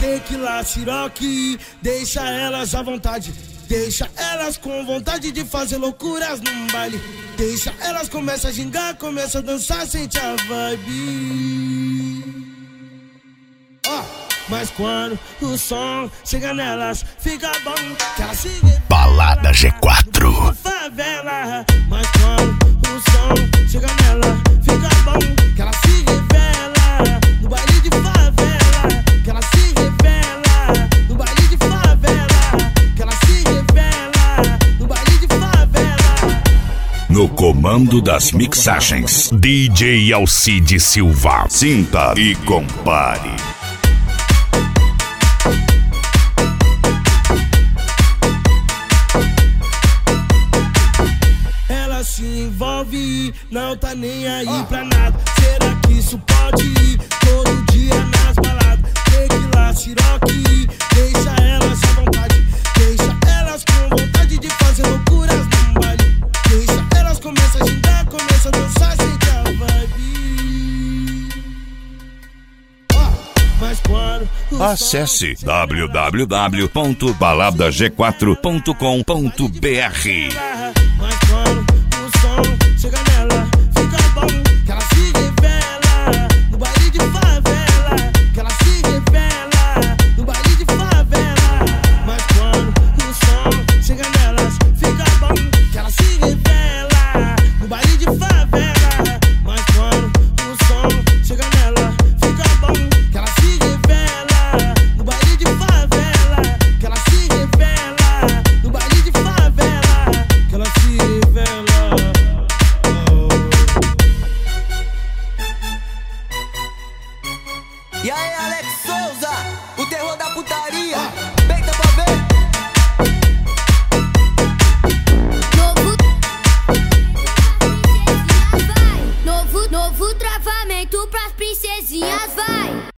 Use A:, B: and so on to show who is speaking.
A: tequila, Ciroc, deixa elas à vontade. Deixa elas com vontade de fazer loucuras num baile. Deixa elas começam a gingar, começam a dançar, sente a vibe. Mas quando o som chega nelas, fica bom que elas se
B: Balada G4
A: favela. Mas quando o som chega nela, fica bom que ela se revela no baile de favela. Que ela se revela no baile de favela. Que ela se revela no baile de favela.
B: No comando das mixagens, DJ Alcide Silva. Sinta e compare.
A: Se envolve, não tá nem aí pra nada. Será que isso pode ir todo dia nas baladas? Tequila, Ciroc, deixa elas à vontade. Deixa elas com vontade de fazer loucuras num baile. Deixa elas começam a gingar, começam a dançar, sente a vibe. Mas quando
B: Acesse www.baladag4.com.br.
A: Mas quando o som chega nela, fica bom que ela se revela no baile de favela. Que ela se revela no baile de favela. Mas quando o som chega nelas, fica bom que ela se revela no baile de favela. Mas quando o som chega nela, fica bom que ela se revela no baile de favela. Que ela se revela no baile de favela. Que ela se revela.
C: E aí, Alex Souza, o terror da putaria. Peita pra ver.
D: Novo travamento pras princesinhas, vai.